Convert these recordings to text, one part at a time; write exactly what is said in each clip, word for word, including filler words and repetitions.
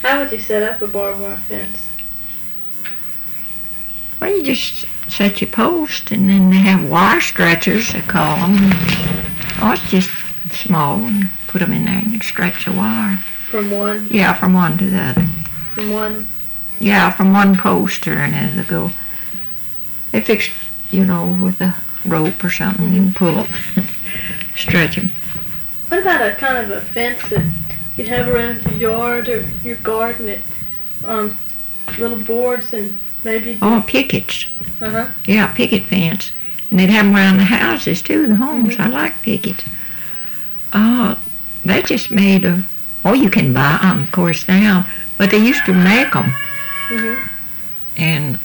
How would you set up a barbed wire fence? Well, you just set your post, and then they have wire stretchers, they call them. Oh, it's just small, and put them in there, and you stretch the wire. From one? Yeah, from one to the other. From one? Yeah, from one post, and then they go. They fix, you know, with a rope or something, mm-hmm. You can pull them, stretch them. What about a kind of a fence that you'd have around your yard or your garden, that um, little boards and maybe... Oh, pickets. Uh-huh. Yeah, picket fence. And they'd have them around the houses, too, the homes. Mm-hmm. I like pickets. Oh, they just made of... Oh, you can buy them, of course, now. But they used to make them. Mm-hmm. And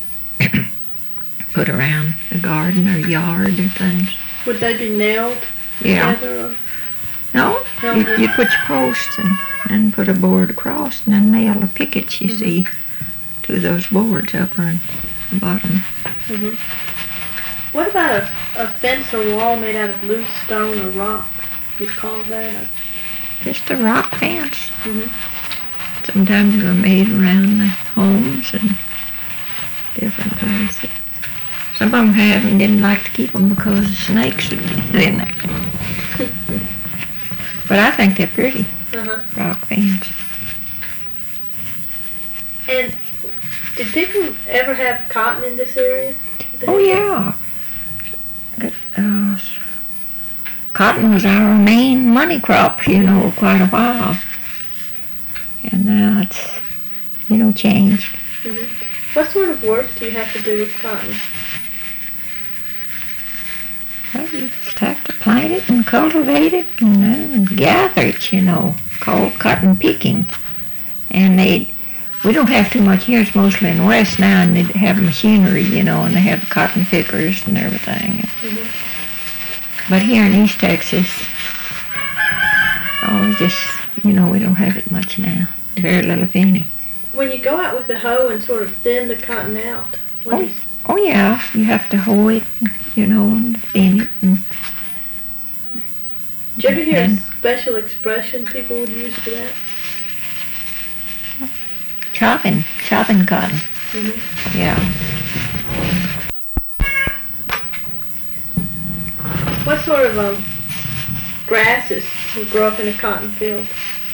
put around the garden or yard or things. Would they be nailed yeah. together? Or? No, no you, you put your posts and, and put a board across and then nail the pickets, you mm-hmm. see, to those boards up on the bottom. Mm-hmm. What about a, a fence or wall made out of loose stone or rock? You'd call that a... Just a rock fence. Mm-hmm. Sometimes they were made around the homes and different places. Some of them have and didn't like to keep them because the snakes would get in there. But I think they're pretty. Uh-huh. Rock fence. And did people ever have cotton in this area? Oh, yeah. Uh, cotton was our main money crop, you know, quite a while. And now it's, you know, changed. Mm-hmm. What sort of work do you have to do with cotton? Well, you just have to plant it and cultivate it and then gather it, you know, called cotton picking. And they, we don't have too much here. It's mostly in the West now, and they have machinery, you know, and they have cotton pickers and everything. Mm-hmm. But here in East Texas, oh, just, you know, we don't have it much now. Very little, if any. When you go out with the hoe and sort of thin the cotton out, what oh, do you... oh, yeah, you have to hoe it, you know, and thin it. And, did you ever hear and, a special expression people would use for that? Chopping, chopping cotton. Mm-hmm. Yeah. What sort of um, grasses would grow up in a cotton field?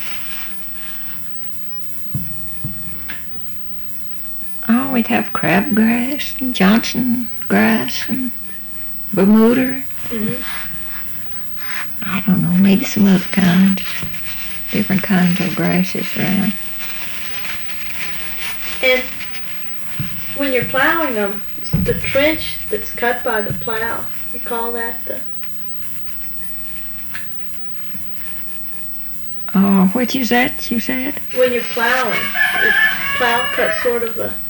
Oh, we'd have crabgrass and Johnson grass and Bermuda. Mm-hmm. I don't know, maybe some other kinds, different kinds of grasses around. And when you're plowing them, the trench that's cut by the plow, you call that the... Oh, what is that you said? When you're plowing, the plow cuts sort of a,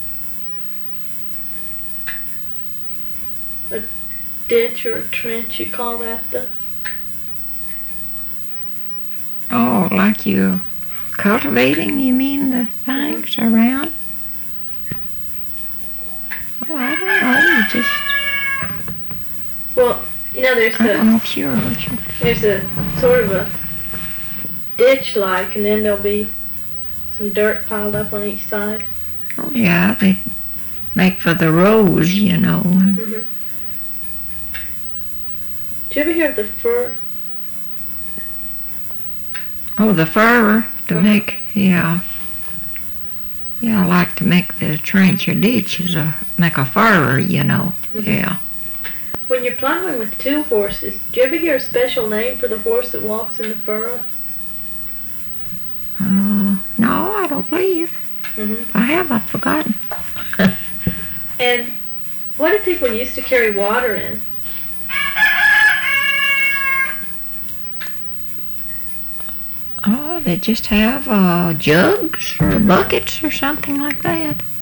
a ditch or a trench, you call that the... Oh, like you cultivating, you mean, the things around? Well, I don't know, you just... Well, you know, there's I a... don't know if you're what you... There's a sort of a ditch-like, and then there'll be some dirt piled up on each side. Oh, yeah, they make for the rows, you know. Mm-hmm. Did you ever hear of the fur? Oh, the fur to Mm-hmm. make, yeah. Yeah, I like to make the trench or ditch is a, make a furrow, you know, Mm-hmm. yeah. When you're plowing with two horses, do you ever hear a special name for the horse that walks in the furrow? Uh, no, I don't believe. Mm-hmm. If I have, I've forgotten. And what did people used to carry water in? Oh, they just have uh, jugs or buckets or something like that.